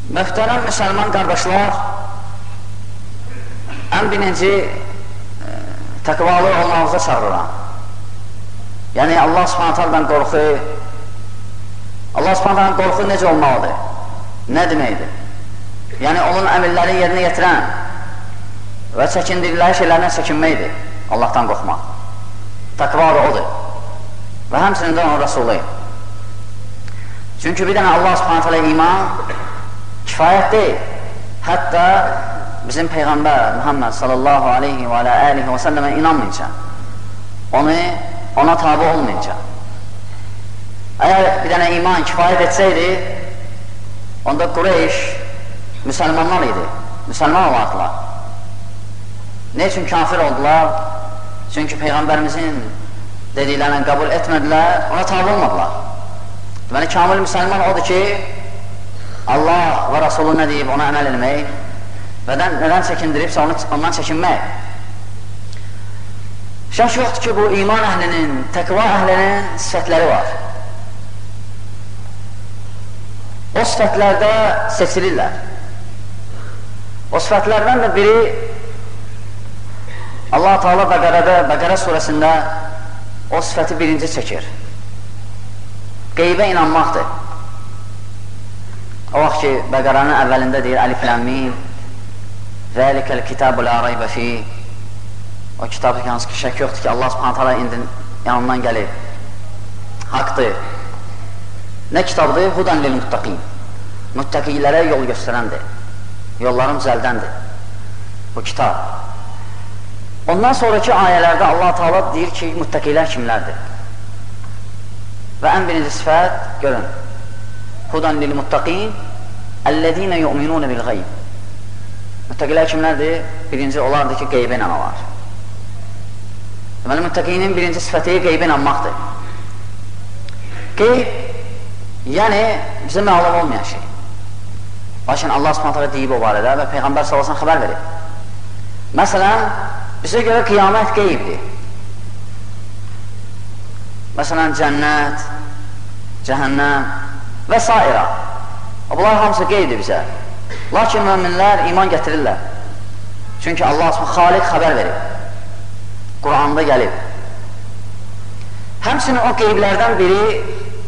Möhtərəm müsəlman qardaşlar, ən birinci təqvalı olmağınıza çağırıram. Yəni Allah Subhanahu qorxu, Allah Subhanahu qorxu necə olmalıdır? Nə deməkdir? Yəni onun əmirlərini yerinə yetirən və çəkindirdiyi şeylərdən çəkinməkdir. Allahdan qorxmaq. Təqvalı odur. Və həmçinin də onun Rasulü. Çünki bir dənə Allah Subhanahu iman kifayət deyil. Hətta bizim Peyğəmbər Muhammed sallallahu aleyhi və aleyhi və səlləmə inanmayınca, ona tabi olmayınca. Əgər bir dənə iman kifayət etsəydi, onda Qureyş müsəlmanlar idi, müsəlman olardılar. Ne üçün kafir oldular? Çünki Peyğəmbərimizin dediklərini qəbul etmədilər, ona tabi olmadılar. Deməli, kamil müsəlman odur ki, Allah və Rasulü nə deyib, ona əməl etmək və nədən çəkindiribsə ondan çəkinmək. Şək yoxdur ki, bu iman əhlinin, təqva əhlinin sifətləri var. O sifətlərdə seçilirlər. O sifətlərdən də biri Allah-u Teala Bəqərə surəsində o sifəti birinci çəkir. Qeybə inanmaqdır. O vaxt ki, Bəqəranın əvvəlində deyir, Əlif Ləm Mim, Zəlikəl kitabu la raybə fi. O kitabı ki, hansı ki, şək yoxdur ki, Allah Subhanahu taala indi yanından gəlib. Haqdır. Nə kitabdır? Hudan lil muttaqin. Muttəqilərə yol göstərəndir. Yolların düzəldəndir. Bu kitab. Ondan sonraki ayələrdə Allah Teala deyir ki, muttəqilər kimlərdir? Və ən birinci sifət, görün. Hudan lil muttaqin əlləzinə yu'minunə bil qayb. Müttəqilər kimlərdir? Birinci olardır ki, qeybə inanırlar. Deməli, müttəqinin birinci sifəti qeybə inanmaqdır. Qeyb, yəni bizə məlum olmayan şey. Lakin Allah Subhanahu deyib o barədə və Peyğəmbər sallallahu xəbər verir. Məsələn, bizə görə qiyamət qeybdir. Məsələn, cənnət, cəhənnəm və s. Bunlar hamısı qeybdir bizə. Lakin müminlər iman gətirirlər. Çünki Allah Xaliq xəbər verir. Quranda gəlib. Həmçinin o qeyblərdən biri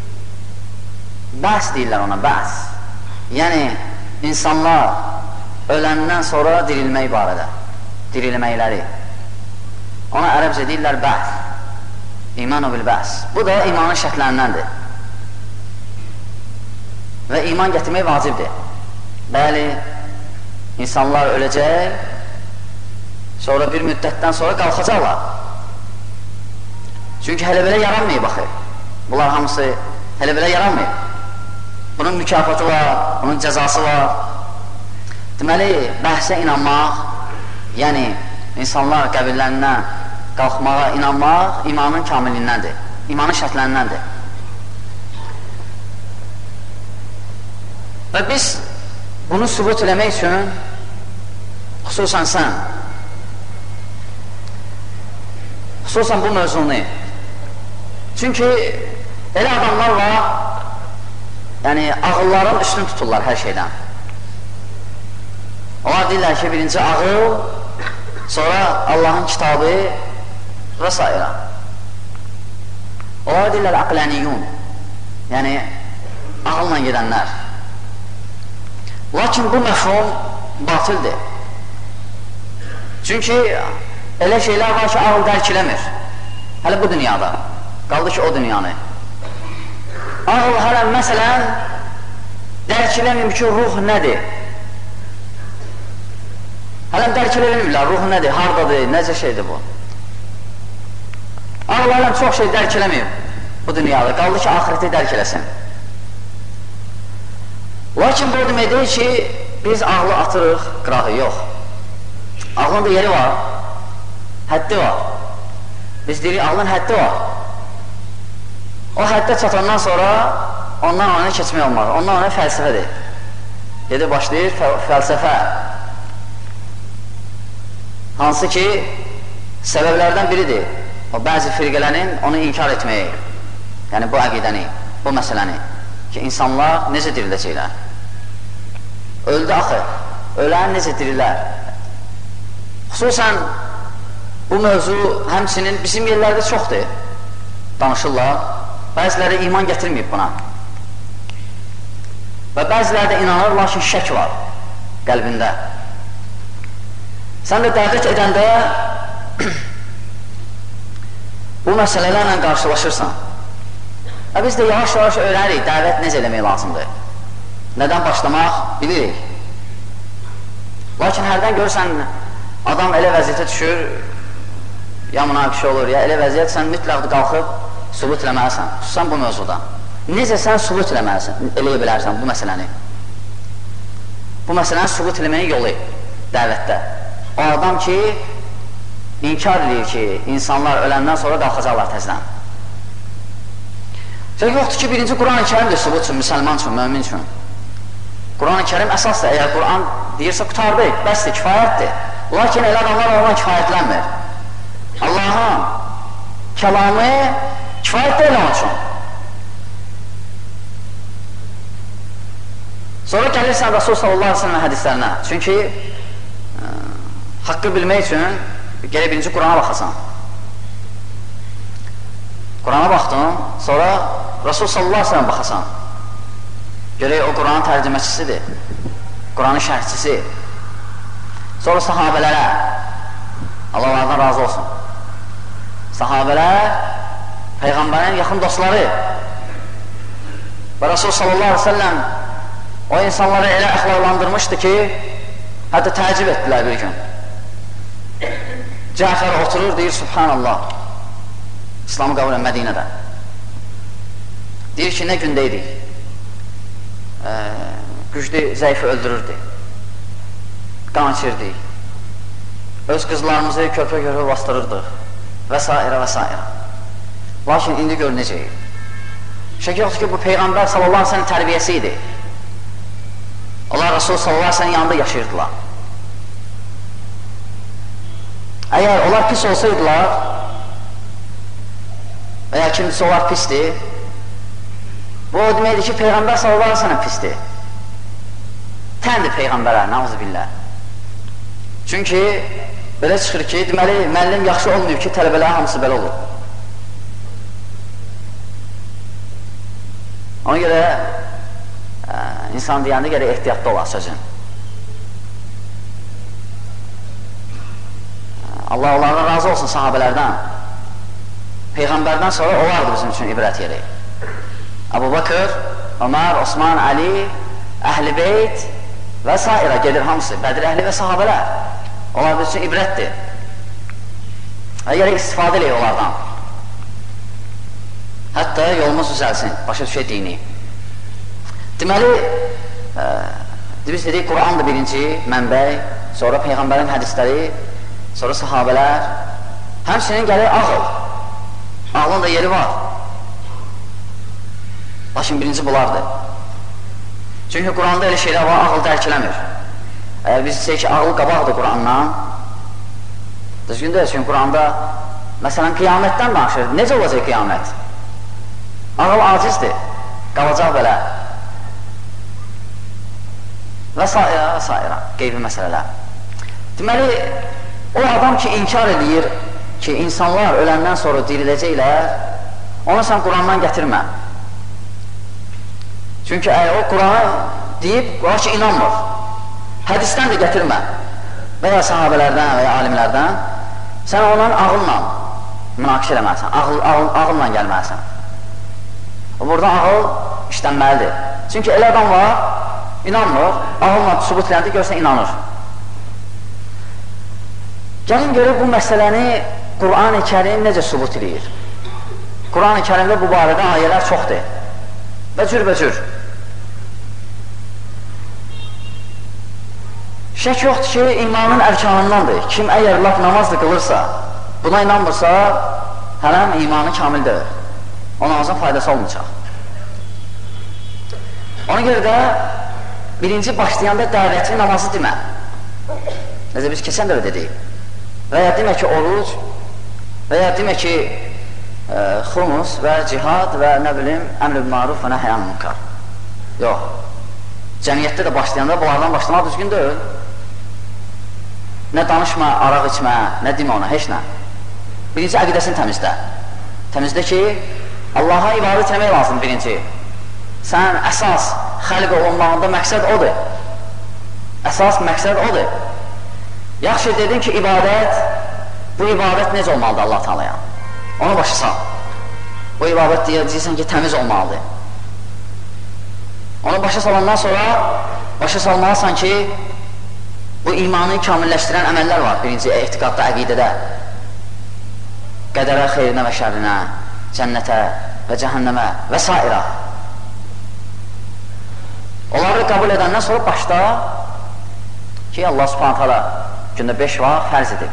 bəs deyirlər ona, bəs. Yəni, insanlar öləndən sonra dirilmək barədə. Dirilməkləri. Ona ərəbcə deyirlər bəs. İmanu bil bəs. Bu da imanın şərtlərindəndir. Və iman gətirmək vacibdir. Bəli, insanlar öləcək, sonra bir müddətdən sonra qalxacaqlar. Çünki hələ belə yaranmayıb, baxır. Bunlar hamısı hələ belə yaranmayıb. Bunun mükafatı var, bunun cəzası var. Deməli, bəhsə inanmaq, yəni insanlar qəbirlərindən qalxmağa inanmaq imanın kamilindəndir, imanın şərtlərindəndir. Və biz bunu sübut eləmək üçün xüsusən sən, xüsusən bu mövzunu, çünki elə adamlar var, yəni ağılların üstün tuturlar hər şeydən. Onlar deyirlər ki, birinci ağıl, sonra Allahın kitabı və s. Onlar deyirlər aqlaniyyun, yəni ağılla gedənlər. Lakin bu məfhum batildir. Çünki elə şeylər var ki, ağıl dərk eləmir. Hələ bu dünyada. Qaldı ki, o dünyanı. Ağıl hələ məsələn dərk eləmir ki, ruh nədir? Hələ dərk eləmirlər, ruh nədir, hardadır, necə şeydir bu? Ağıl hələ çox şey dərk eləmir bu dünyada. Qaldı ki, ahireti dərk eləsin. Lakin bu demək deyil ki, biz ağlı atırıq, qırağı yox. Ağlın da yeri var, həddi var. Biz deyirik, ağlın həddi var. O həddə çatandan sonra ondan ona keçmək olmaz. Ondan ona fəlsəfədir. Dedi, başlayır fəlsəfə. Hansı ki, səbəblərdən biridir. O bəzi firqələrin onu inkar etməyi. Yəni bu əqidəni, bu məsələni. Ki, insanlar necə diriləcəklər? öldü axı. Ölən necə dirilər? Xüsusən bu mövzu həmçinin bizim yerlərdə çoxdur. Danışırlar. Bəziləri iman gətirməyib buna. Və bəziləri də inanır, lakin şək var qəlbində. Sən də dəvət edəndə bu məsələlərlə qarşılaşırsan. Və biz də yavaş-yavaş öyrənirik, dəvət necə eləmək lazımdır. Nədən başlamaq bilirik. Lakin hərdən görürsən, adam elə vəziyyətə düşür, ya münaqişə olur, ya elə vəziyyət, sən mütləq qalxıb sübut eləməlisən, xüsusən bu mövzuda. Necə sən sübut eləməlisən, eləyə bilərsən bu məsələni? Bu məsələni sübut eləməyin yolu dəvətdə. O adam ki, inkar edir ki, insanlar öləndən sonra qalxacaqlar təzdən. Yoxdur ki, birinci Quran-ı Kərimdir sübut üçün, müsəlman üçün, mömin üçün. Quran-ı Kərim əsasdır, əgər Quran deyirsə qutardı, bəsdir, kifayətdir. Lakin elə adamlar ondan kifayətlənmir. Allahın kəlamı kifayət deyil onun üçün. Sonra gəlirsən Rasul sallallahu aleyhi ve sellem hədislərinə. Çünki haqqı bilmək üçün gələk birinci Qurana baxasan. Qurana baxdın, sonra Rasul sallallahu aleyhi ve sellem baxasan. Görək o Quranın tərcüməsidir, Quranın şərhçisi. Sonra sahabələrə, Allah onlardan razı olsun. Sahabələr, Peyğəmbərin yaxın dostları və Rasul sallallahu aleyhi ve sellem o insanları elə əxlaqlandırmışdı ki, hətta təəccüb etdilər bir gün. Cəfər oturur, deyir, Subhanallah, İslamı qəbul edən Mədinədə. Deyir ki, nə gündəydik? Güclü, zəifi öldürürdü, qan içirdik, öz qızlarımızı körpə-körpə bastırırdıq və s. və s. Lakin indi gör necəyik. Şək yoxdur ki, bu Peyğəmbər sallallahu aleyhi ve sellem tərbiyəsi idi. Allah Rasul sallallahu aleyhi ve sellem yanında yaşayırdılar. Əgər onlar pis olsaydılar və ya kimdisi onlar pisdir, bu o deməkdir ki, Peyğəmbər sallallahu aleyhi ve sellem pisdir. Təndir Peyğəmbərə, nauzubillah. Çünki belə çıxır ki, deməli, müəllim yaxşı olmuyor ki, tələbələr hamısı belə olur. Ona görə insan deyəndə gərək ehtiyatda olar sözün. Allah onlardan razı olsun sahabələrdən. Peyğəmbərdən sonra o vardı bizim üçün ibrət yeri. Əbu Bakır, Ömər, Osman, Ali, Əhl-i Beyt və s. gedir hamısı, Bədir əhli və sahabələr. Onlar bizim üçün ibrətdir. Gərək istifadə eləyək onlardan. Hətta yolumuz düzəlsin, başa düşək dini. Deməli, biz dedik, Qurandır birinci mənbəy, sonra Peyğəmbərin hədisləri, sonra sahabələr, həmçinin gəlir ağıl. Ağlın da yeri var. Lakin birinci bunlardır. Çünki Quranda elə şeylər var, ağıl dərk eləmir. Biz desək ki, ağıl qabaqdır Qurandan. Düzgün deyil, çünki Quranda, məsələn, qiyamətdən danışır. Necə olacaq qiyamət? Ağıl acizdir, qalacaq belə. Və s. qeybi məsələlər. Deməli, o adam ki, inkar edir ki, insanlar öləndən sonra diriləcəklər, onu sən Qurandan gətirmə. Çünki o Quranı deyib, o ki, inanmır. Hədisdən də gətirmə. Və ya sahabələrdən və ya alimlərdən sən ondan ağılla münaqişə eləməlisən, ağılla gəlməlisən. Burada ağıl işlənməlidir. Çünki elə adam var, inanmır, ağılla sübut edəndə görsən inanır. Gəlin görək bu məsələni Quran-ı Kərim necə sübut edir? Quran-ı Kərimdə bu barədə ayələr çoxdur və cürbəcür. Şək yoxdur ki, imanın ərkanındandır. Kim əgər laf namazda qılırsa, buna inanmırsa, hələm imanı kamil deyil. O namazın faydası olmayacaq. Ona görə də birinci başlayanda dəvəti namazı demə. Necə biz keçən də dedik. Və ya demə ki, oruc, və ya demə ki, xumus və cihad və nə bilim, əmr-i maruf və nəhyan münkar. Yox. Cəmiyyətdə də başlayanda bunlardan başlamaq düzgün deyil. Nə danışma, araq içmə, nə demə ona, heç nə. Birinci, əqidəsini təmizlə. Təmizlə ki, Allaha ibadət etmək lazım birinci. Sən əsas xəlq olunmağında məqsəd odur. Əsas məqsəd odur. Yaxşı dedin ki, ibadət, bu ibadət necə olmalıdır Allah Teala'ya? Onu başa sal. Bu ibadət deyirsən ki, təmiz olmalıdır. Onu başa salandan sonra başa salmalısan ki, bu imanı kamilləşdirən əməllər var. Birinci, etiqadda, əqidədə. Qədərə, xeyrinə və şərrinə, cənnətə və cəhənnəmə və s. Onları qəbul edəndən sonra başda ki, Allah subhanət hala gündə 5 vaxt fərz edib.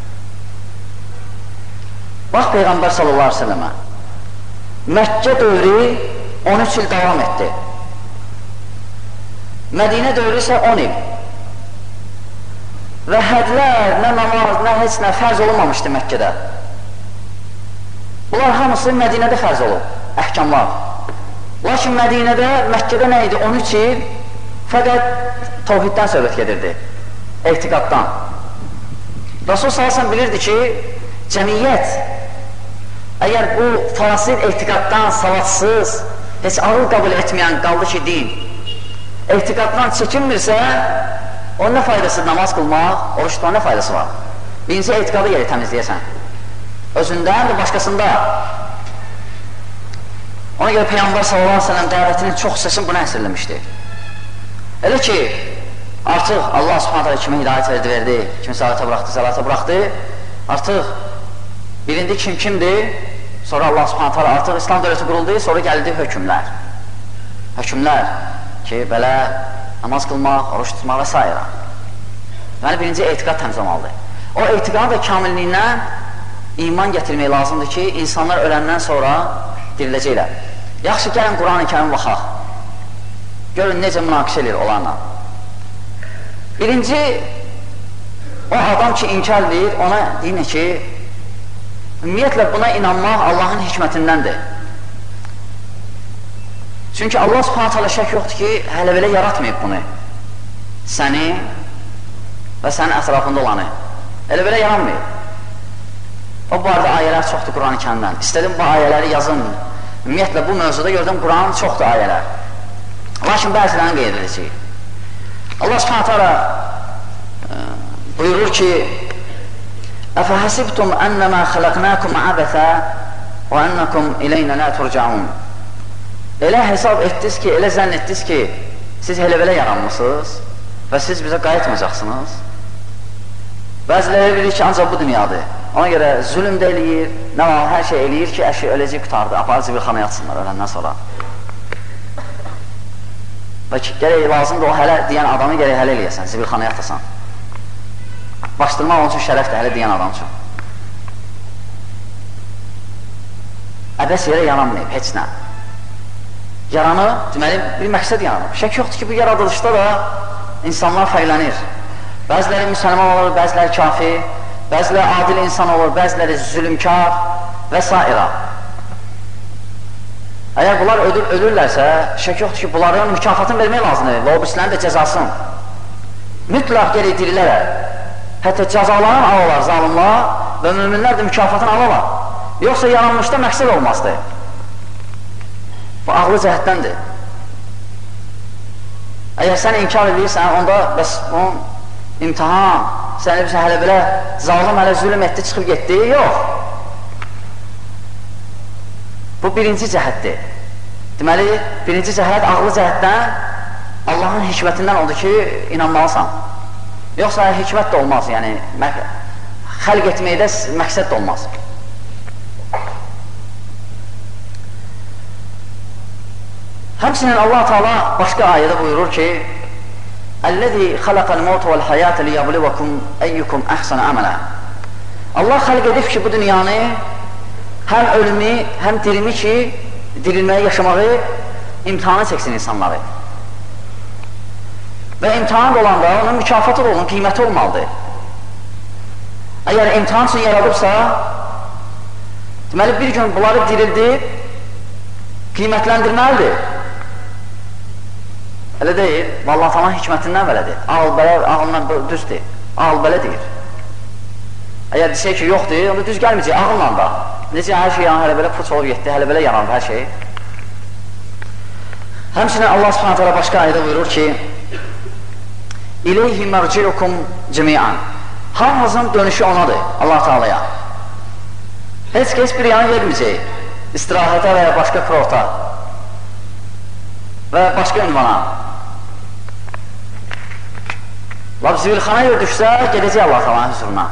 Bax, Peyğəmbər sallallahu aleyhi ve sellemə Məkkə dövrü 13 il davam etdi. Mədinə dövrü isə 10 il. Və hədlər, nə namaz, nə heç nə fərz olunmamışdı Məkkədə. Bunlar hamısı Mədinədə fərz olub, əhkamlar. Lakin Mədinədə, Məkkədə nə idi? 13 il fəqət tavhiddən söhbət gedirdi, etiqaddan. Rasul sallallahu bilirdi ki, cəmiyyət əgər bu fasil etiqaddan savadsız, heç ağıl qəbul etməyən qaldı ki, din, etiqaddan çəkinmirsə, onun nə faydası namaz qılmaq, oruç tutmaq nə faydası var? Birinci etiqadı yeri təmizləyəsən. Özündən və başqasında. Ona görə Peyğəmbər sallallahu aleyhi ve sellem dəvətinin çox hissəsini buna əsirləmişdi. Elə ki, artıq Allah subhanətə kimi hidayət verdi, kimi salata buraxdı, artıq birindi kimdir, sonra Allah subhanətə artıq İslam dövləti quruldu, sonra gəldi hökmlər. Hökmlər ki, belə namaz qılmaq, oruç tutmaq və s. Yəni, birinci etiqad təmiz olmalıdır. O etiqad və kamilliyindən iman gətirmək lazımdır ki, insanlar öləndən sonra diriləcəklər. Yaxşı, gəlin Quran-ı Kərim baxaq. Görün, necə münaqişə edir onlarla. Birinci, o adam ki, inkar edir, ona deyir ki, ümumiyyətlə buna inanmaq Allahın hikmətindəndir. Çünki Allah subhanət hələ şək yoxdur ki, hələ belə yaratmayıb bunu. Səni və sənin ətrafında olanı. Elə belə yaranmayıb. O barədə ayələr çoxdur Quran-ı Kərimdən. İstədim bu ayələri yazın. Ümumiyyətlə, bu mövzuda gördüm, Quran çoxdur ayələr. Lakin bəzilərini qeyd edəcək. Allah subhanət hələ buyurur ki, Əfəhəsibtum ənəmə xələqnəkum əbəthə və ənəkum iləynə lə turcaun. Elə hesab etdiniz ki, elə zənn etdiniz ki, siz elə belə yaranmışsınız və siz bizə qayıtmayacaqsınız. Bəziləri bilir ki, ancaq bu dünyadır. Ona görə zülüm də eləyir, nə var, hər şey eləyir ki, əşi öləcək qutardı, aparı zibilxana yatsınlar öləndən sonra. Və ki, gərək lazımdır o hələ deyən adamı gərək hələ eləyəsən, zibilxana yatasan. Başdırmaq onun üçün şərəfdir, hələ deyən adam üçün. Əbəs yerə yaranmayıb, heç nə. Yaranı, deməli, bir məqsəd yaranıb. Şək yoxdur ki, bu yaradılışda da insanlar fərqlənir. Bəziləri müsəlman olur, bəziləri kafir, bəziləri adil insan olur, bəziləri zülümkar və s. Əgər bunlar ölürlərsə, şək yoxdur ki, bunların mükafatını vermək lazımdır və o birisilərin də cəzasını. Mütləq geri dirilərək, hətta cəzalarını alırlar zalimlar və müminlər də mükafatını alırlar. Yoxsa yaranmışda məqsəd olmazdır. Bu ağlı cəhətdəndir. Əgər sən inkar edirsən, onda bəs bunun imtihan, səni hələ belə zalim hələ zülüm etdi, çıxıb getdi, yox. Bu birinci cəhətdir. Deməli, birinci cəhət ağlı cəhətdən Allahın hikmətindən oldu ki, inanmalısan. Yoxsa hikmət də olmaz, yəni xəlq etməkdə məqsəd də olmaz. Həmçinin Allah Teala başqa ayədə buyurur ki, Əl-ləzi xələqəl mevt vəl həyətə liyəblivakum əyyukum əhsənə əmələ. Allah xəlq edib ki, bu dünyanı həm ölümü, həm dirimi ki, dirilməyi, yaşamağı imtihana çəksin insanları. Və imtihan olanda onun mükafatı da olun, qiyməti olmalıdır. Əgər imtihan üçün yaradıbsa, deməli bir gün bunları dirildib, qiymətləndirməlidir. Elə deyil, Allah tamam hikmətindən belədir. Ağılla düzdür, ağıl belə deyir. Əgər desək ki, yoxdur, onda düz gəlməyəcək, ağılla da. Necə hər şey hələ belə puç olub getdi, hələ belə yarandı hər şey. Həmçinin Allah subhanət hələ başqa ayda buyurur ki, İleyhi mərciukum cəmiən. Hamımızın dönüşü onadır, Allah Teala'ya. Heç bir yana verməyəcək, istirahətə və ya başqa kurorta və başqa ünvana. Lab zibilxana düşsə, gedəcək Allah Teala'nın hüzuruna.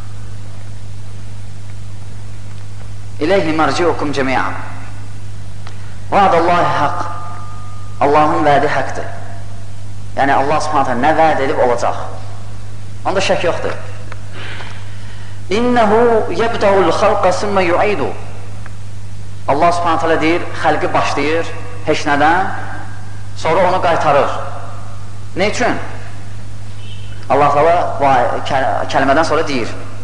İleyhi mərciukum cəmiən. Vaadallahi haqq. Allahın vədi həqdir. Yəni Allah subhanətə nə vəd edib olacaq. Onda şək yoxdur. İnnəhu yəbdəul xalqa sümmə yu'idu. Allah subhanətə deyir, xəlqi başlayır heç nədən, sonra onu qaytarır. Ne üçün? Allah kəlmədən sonra deyir,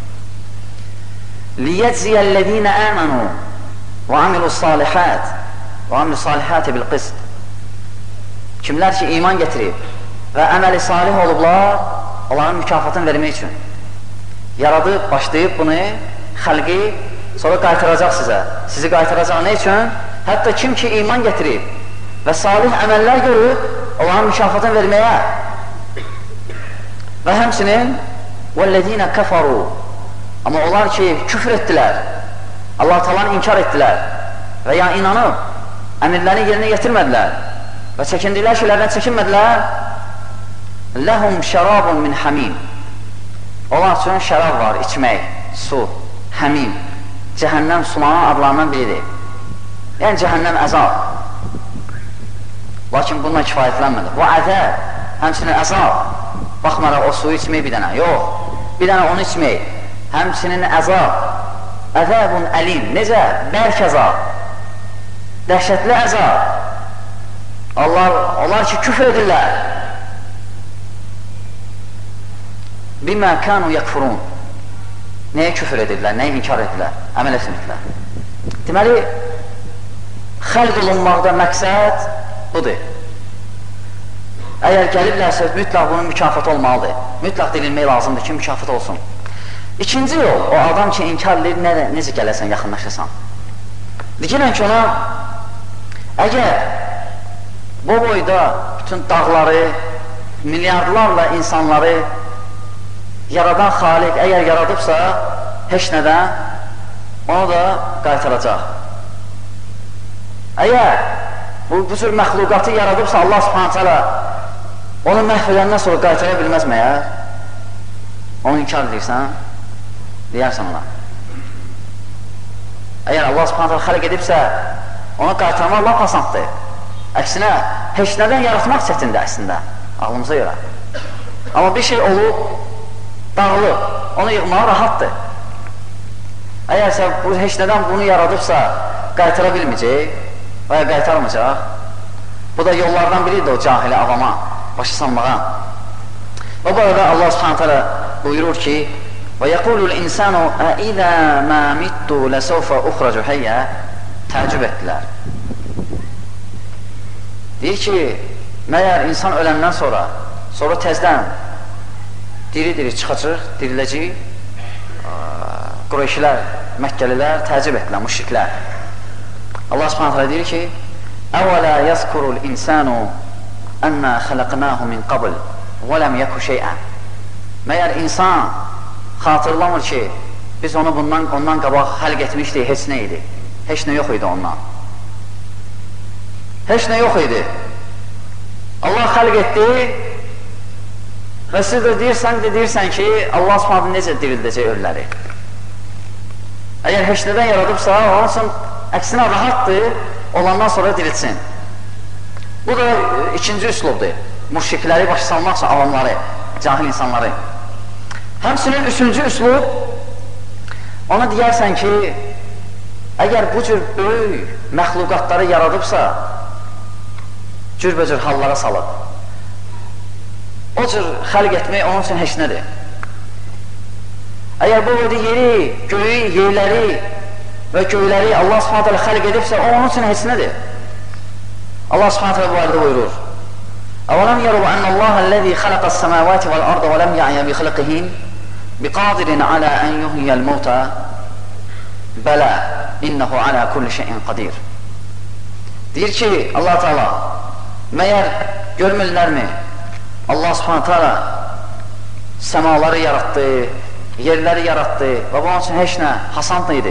liyəcziyəl-ləzīnə əmənu və amilu-salihəti bil-qist. Kimlər ki, iman getirib və əməli salih olublar, onların mükafatını vermək üçün. Yaradıb, başlayıb bunu, xəlqi, sonra qaytaracaq sizə. Sizi qaytaracaq nə üçün? Hətta kim ki, iman getirib və salih əməllər görüb, onların mükafatını verməyə. Və həmçinin, وَالَّذِينَ كَفَرُوا. Amma onlar ki, küfr etdilər, Allah talanı inkar etdilər və ya inanıb, əmirlərini yerinə yetirmədilər və çəkindilər şeylərdən çəkinmədilər, ləhum şərabun min həmim. Onlar üçün şərab var, içmək, su, həmim, cəhənnəm sulanın adlarından biridir. Yəni cəhənnəm əzab. Lakin bununla kifayətlənmədir. Bu əzəb, həmçinin əzab. Baxmaraq o suyu içmək bir dənə, yox, bir dənə onu içmək, həmçinin əzab. Əzəbun əlim, necə? Bərk əzab, dəhşətli əzab. Onlar ki, küfr edirlər. Bimə kənu yəkfurun. Nəyə küfr edirlər, nəyə inkar edirlər, əməl etmirlər. Deməli, xəlq olunmaqda məqsəd budur. Əgər gəliblərsə, mütləq bunun mükafatı olmalıdır. Mütləq dilinmək lazımdır ki, mükafat olsun. İkinci yol, o adam ki, inkar edir, necə gələsən, yaxınlaşasan. Deyilən ki, ona, əgər bu boyda bütün dağları, milyardlarla insanları yaradan xaliq əgər yaradıbsa, heç nədən onu da qaytaracaq. Əgər bu cür məxluqatı yaradıbsa Allah subhanətə alə onu məhv edəndən sonra qaytara bilməz məyər? Onu inkar edirsən, deyərsən ona. Əgər Allah subhanətə alə xəlq edibsə, onu qaytarmaq lap asandır. Əksinə, heç nədən yaratmaq çətindir əslində, ağlımıza görə. Amma bir şey olub, dağılıb, onu yığmağa rahatdır. Əgərsə bu heç nədən bunu yaradıbsa, qaytara bilməyəcək və ya qaytarmayacaq. Bu da yollardan biridir o cahili avama, başa salmağa. Və bu arada Allah subhanətə buyurur ki, وَيَقُولُ الْاِنْسَانُ اَئِذَا مَا مِتُّ لَسَوْفَ اُخْرَجُ حَيَّ. Təəccüb etdilər. Deyir ki, məyər insan öləndən sonra təzdən diri-diri çıxacaq, diriləcək, Qureyşilər, Məkkəlilər təəccüb etdilər, müşriklər. Allah subhanətlə deyir ki, əvvələ yəzkurul insanu ənnə xələqnəhu min qabl və ləm yəku şeyən. Məyər insan xatırlamır ki, biz onu ondan qabaq xəlq etmişdik, heç nə idi, heç nə yox idi ondan. Heç nə yox idi. Allah xəlq etdi və siz də deyirsən ki, Allah subhanətlə necə dirildəcək ölüləri. Əgər heç nədən yaradıbsa, onun üçün əksinə rahatdır, olandan sonra dirilsin. Bu da ikinci üslubdur. Müşrikləri başa salmaq üçün avamları, cahil insanları. Həmçinin üçüncü üslub, ona deyərsən ki, əgər bu cür böyük məxluqatları yaradıbsa, cürbəcür hallara salıb. O cür xəlq etmək onun üçün heç nədir. Əgər bu yeri, göyü, yerləri və göyləri Allah subhanətə xəlq edibsə, o onun üçün heç nədir. Allah subhanətə bu arada buyurur, أَوَلَمْ يَرُوا أَنَّ اللَّهَ الَّذِي خَلَقَ السَّمَاوَاتِ وَالْأَرْضَ وَلَمْ يَعْيَ بِخَلْقِهِنْ بِقَادِرٍ عَلَى أَنْ يُحْيِيَ الْمَوْتَى بَلَى إِنَّهُ عَلَى كُلِّ شَيْءٍ قَدِيرٌ. Deyir ki, Allah Teala, məyər görmürlərmi? Allah Subhanahu Teala səmaları yarattı, yerləri yarattı və bunun üçün heç nə hasant idi.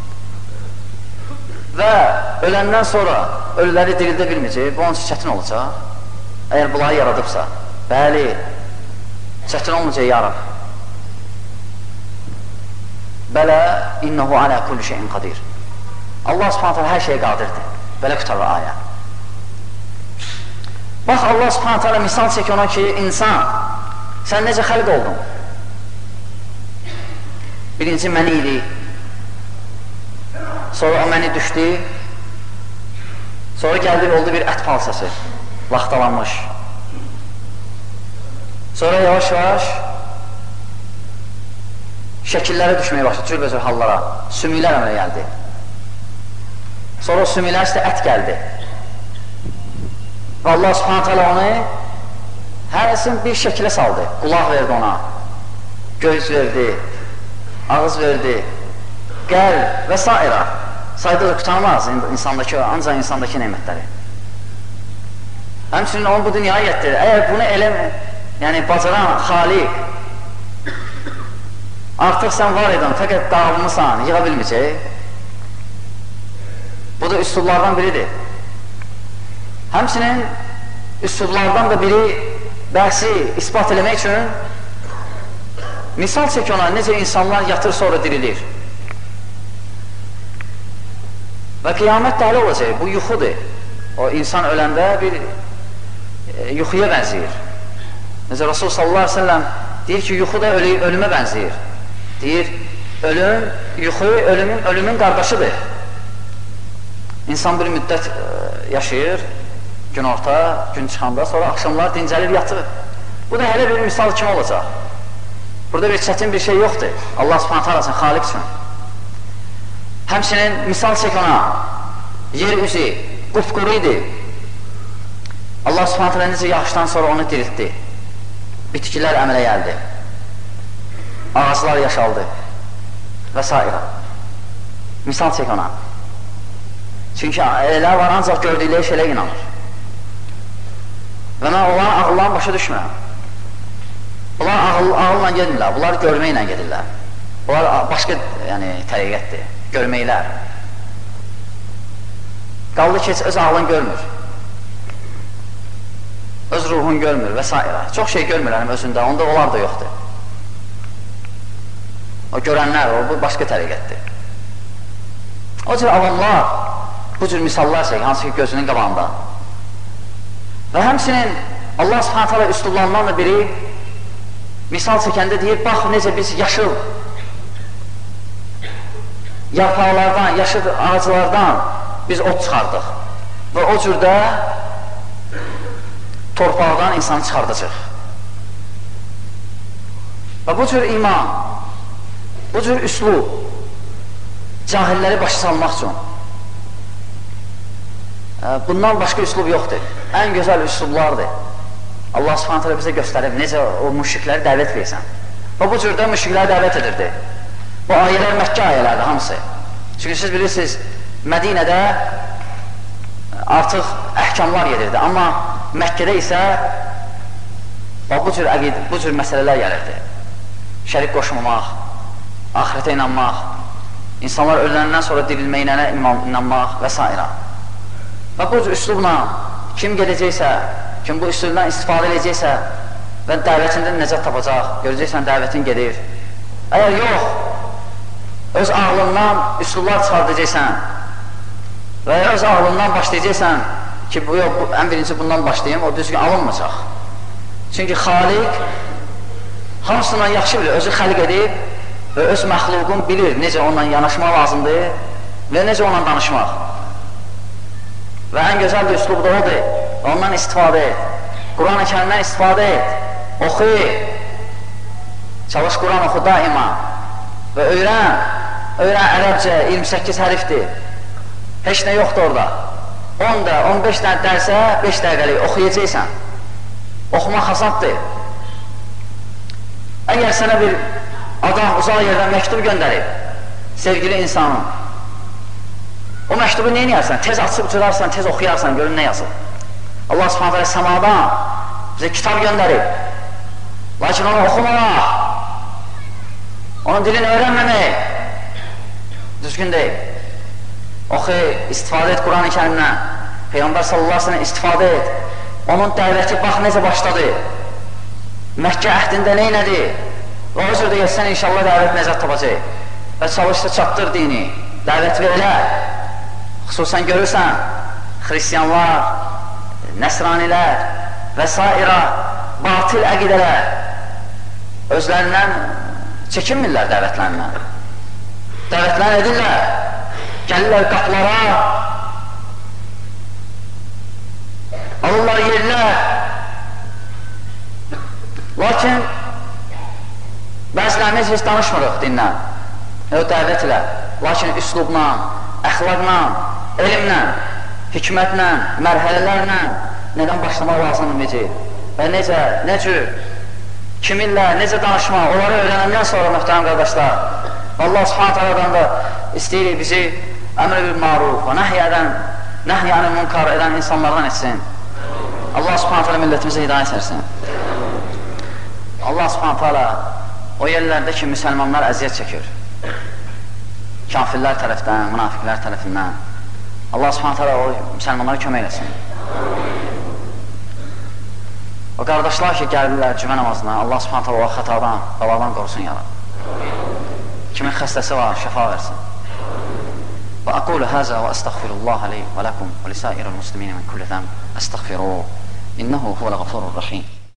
Və öləndən sonra ölüləri dirildə bilməyəcək, bunun üçün çətin olacaq. Əgər bunları yaradıbsa, bəli, çətin olmayacaq yarab. Bələ, innəhu alə kulli şeyin qadir. Allah Subhanahu Teala hər şeyə qadirdir. Belə qutarır ayə. Bax, Allah Subhanahu Teala misal çək ona ki, insan, sən necə xəlq oldun? Birinci məni idi, sonra o məni düşdü, sonra gəldi oldu bir ət palsası, laxtalanmış. Sonra yavaş-yavaş şəkillərə düşməyə başladı, cürbəcür hallara, sümüklər əmələ gəldi. Sonra o sümüklər isə ət gəldi. Və Allah Subhanahu Teala onu hərəsini bir şəkilə saldı. Qulaq verdi ona, göz verdi, ağız verdi, qəlb və s. Sayda da qutarmaz insandakı, ancaq insandakı nemətləri. Həmçinin onu bu dünyaya yetdirir. Əgər bunu elə, yəni bacaran xaliq, artıq sən var edən, fəqət dağılmısan, yığa bilməyəcək. Bu da üsullardan biridir. Həmçinin üsullardan da biri bəhsi ispat eləmək üçün misal çək ona, necə insanlar yatır sonra dirilir. Və qiyamət də hələ olacaq, bu yuxudur. O insan öləndə bir yuxuya bənziyir. Necə Rasul sallallahu aleyhi ve sellem deyir ki, yuxu da ölümə bənziyir. Deyir, ölüm, yuxu ölümün qardaşıdır. İnsan bir müddət yaşayır, gün orta, gün çıxanda, sonra axşamlar dincəlir, yatır. Bu da hələ bir misal kimi olacaq. Burada bir çətin bir şey yoxdur. Allah Subhanahu Teala xaliq üçün. Həmçinin misal çək ona, yer üzü, qupquru idi. Allah Subhanahu Teala necə yaxşıdan sonra onu diriltdi. Bitkilər əmələ gəldi. Ağaclar yaşaldı. Və s. Misal çək ona. Çünki elə var, ancaq gördükləri şeylə inanır. Və mən onların ağıllarını başa düşmürəm. Bunlar ağılla gedirlər, bunlar görməklə gedirlər. Bunlar başqa təriqətdir, görməklər. Qaldı ki, öz ağlın görmür. Öz ruhun görmür və s. Çox şey görmürlər özündə, onda onlar da yoxdur. O görənlər, bu başqa təriqətdir. O cür avamlar, bu cür misallar çək, hansı ki gözünün qabağında. Və həmçinin Allah Subhanahu Teala üslublarından da biri misal çəkəndə deyir, bax necə biz yaşıl yarpaqlardan, yaşıl ağaclardan biz ot çıxardıq və o cürdə torpaqdan insanı çıxardacaq. Və bu cür iman, bu cür üslub cahilləri başa salmaq üçün bundan başqa üslub yoxdur. Ən gözəl üslublardır. Allah Subhanahu Teala bizə göstərib necə o müşrikləri dəvət versən. Və bu cürdə müşrikləri dəvət edirdi. Bu ayələr Məkkə ayələrdir hamısı. Çünki siz bilirsiniz, Mədinədə artıq əhkamlar gedirdi. Amma Məkkədə isə bu cür məsələlər gəlirdi. Şərik qoşmamaq, ahirətə inanmaq, insanlar öləndən sonra dirilməyinə inanmaq və s. Və bu cür üslubla kim gedəcəksə, kim bu üslubdan istifadə edəcəksə və dəvətində necət tapacaq, görəcəksən dəvətin gedir. Əgər yox, öz ağlından üslublar çıxardacaqsən və öz ağlından başlayacaqsən ki, ən birinci bundan başlayayım, o düzgün alınmayacaq. Çünki xaliq hamısından yaxşı bilir, özü xəlq edib və öz məxluqun bilir necə onunla yanaşmaq lazımdır və necə onunla danışmaq. Və ən gözəl bir üslub da odur, ondan istifadə et, Quran-ı Kərimdən istifadə et, oxu, çalış Quran oxu daima və öyrən ərəbcə 28 hərifdir, heç nə yoxdur orada, 10 da, 15 dənə dərsə 5 dəqiqəlik oxuyacaqsən Oxumaq xasaddır. Əgər sənə bir adam uzaq yerdən məktub göndərib, sevgili insanın, o məktubu neyin yersən? Tez açıb cırarsan, tez oxuyarsan, görün nə yazıb. Allah subhanətə alə səmadan bizə kitab göndərib. Lakin onu oxumamaq, onun dilini öyrənməmək düzgün deyil. Oxu, istifadə et Quran-ı Kərimdən. Peyğəmbər sallallahu aleyhi ve sellem istifadə et. Onun dəvəti bax necə başladı. Məkkə əhdində neynədi? Və o cürdə getsən inşallah dəvət nəzət tapacaq. Və çalışsa çatdır dini, dəvət verilə. Xüsusən görürsən, xristiyanlar, nəsranilər və s. batil əqidələr özlərindən çəkinmirlər dəvətlərindən. Dəvətlər edirlər, gəlirlər qapılara, alırlar yerlər. Lakin bəzilərimiz heç danışmırıq dinlə, dəvət ilə. Lakin üslubla, əxlaqla, elmlə, hikmətlə, mərhələlərlə nədən başlamaq lazımdır necə? Və necə, nə cür, kiminlə, necə danışmaq, onları öyrənəndən sonra möhtərəm qardaşlar, Allah subhanət hələdən da istəyirik bizi əmr bil maruf və nəhyəni münkar edən insanlardan etsin. Allah subhanət hələ millətimizə hidayət etsin. Allah subhanət hələ o yerlərdə ki, müsəlmanlar əziyyət çəkir. Kafirlər tərəfdən, münafiqlər tərəfindən. Allah subhanət hələ o müsəlmanlara kömək eləsin. O qardaşlar ki, gəlirlər cümə namazına, Allah subhanət hələ o xətadan, qaladan qorusun yarar. Kimin xəstəsi var, şəfa versin. Və aqulu həzə və əstəğfirullah li və ləkum və lisəirul muslimin min kulli zəm əstəğfiruhu. İnnəhu huvəl-ğafurur-rəhim.